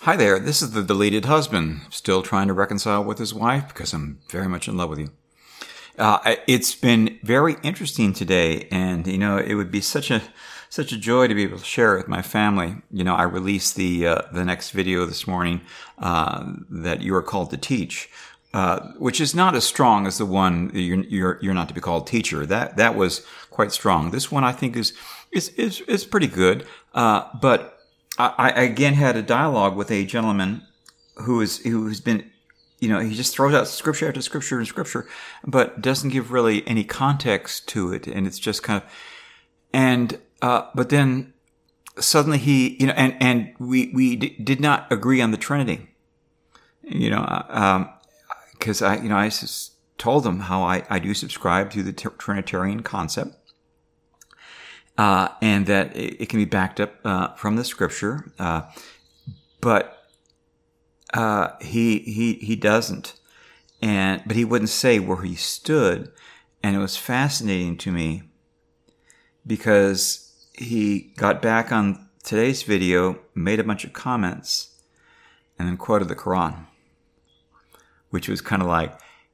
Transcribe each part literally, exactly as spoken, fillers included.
Hi there, this is the deleted husband, still trying to reconcile with his wife because I'm very much in love with you. Uh, it's been very interesting today, and you know, it would be such a such a joy to be able to share it with my family. You know, I released the uh, the next video this morning uh, that you are called to teach, uh, which is not as strong as the one you're, you're you're not to be called teacher. That that was quite strong. This one I think is is is, is pretty good, uh, but I, I again had a dialogue with a gentleman who is who's been. You know, he just throws out scripture after scripture and scripture, but doesn't give really any context to it. And it's just kind of, and, uh, but then suddenly he, you know, and, and we, we d- did not agree on the Trinity, you know, um, cause I, you know, I just told him how I, I do subscribe to the t- Trinitarian concept, uh, and that it, it can be backed up, uh, from the scripture, uh, but Uh, he, he, he doesn't. And, but he wouldn't say where he stood. And it was fascinating to me because he got back on today's video, made a bunch of comments, and then quoted the Quran, which was kind of like,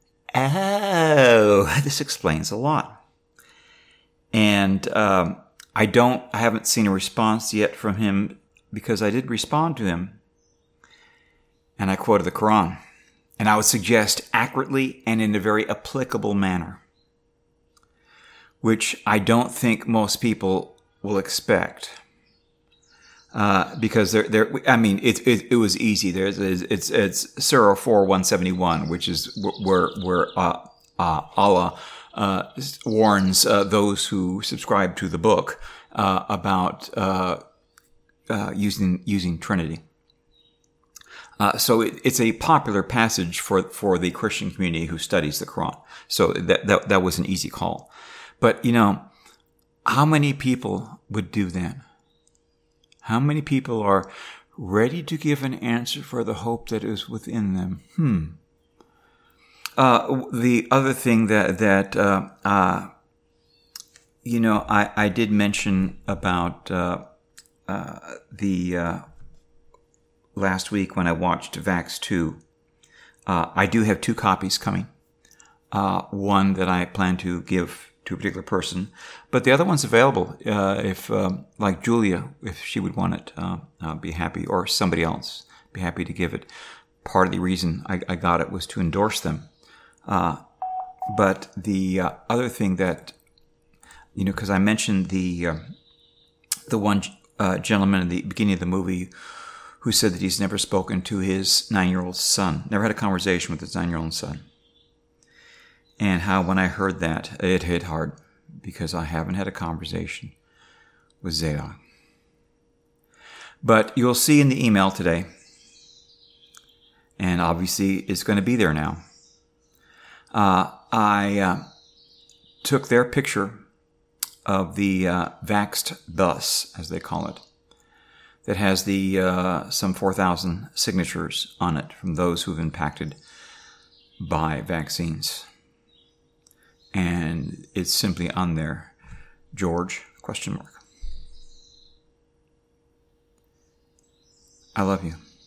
oh, this explains a lot. And, um, I don't, I haven't seen a response yet from him because I did respond to him. And I quoted the Quran. And I would suggest accurately and in a very applicable manner, which I don't think most people will expect. Uh, because they're, they're, I mean, it, it, it was easy. There's, it's, it's Surah four one seventy-one, which is where, where, uh, uh, Allah, uh, warns, uh, those who subscribe to the book, uh, about, uh, uh, using, using Trinity. Uh, so it, it's a popular passage for, for the Christian community who studies the Quran. So that, that, that was an easy call. But, you know, how many people would do that? How many people are ready to give an answer for the hope that is within them? Hmm. Uh, the other thing that, that, uh, uh, you know, I, I did mention about, uh, uh, the, uh, last week when I watched Vax two. Uh, I do have two copies coming. Uh, one that I plan to give to a particular person, but the other one's available, uh, if, um, like Julia, if she would want it, uh, I'll be happy, or somebody else, be happy to give it. Part of the reason I, I got it was to endorse them. Uh, but the uh, other thing that, you know, because I mentioned the, uh, the one uh, gentleman in the beginning of the movie who said that he's never spoken to his nine-year-old son, never had a conversation with his nine-year-old son. And how when I heard that, it hit hard, because I haven't had a conversation with Zadok. But you'll see in the email today, and obviously it's going to be there now, uh, I uh, took their picture of the uh, Vaxxed bus, as they call it, that has the uh, some four thousand signatures on it from those who have been impacted by vaccines. And it's simply on there, George, question mark. I love you.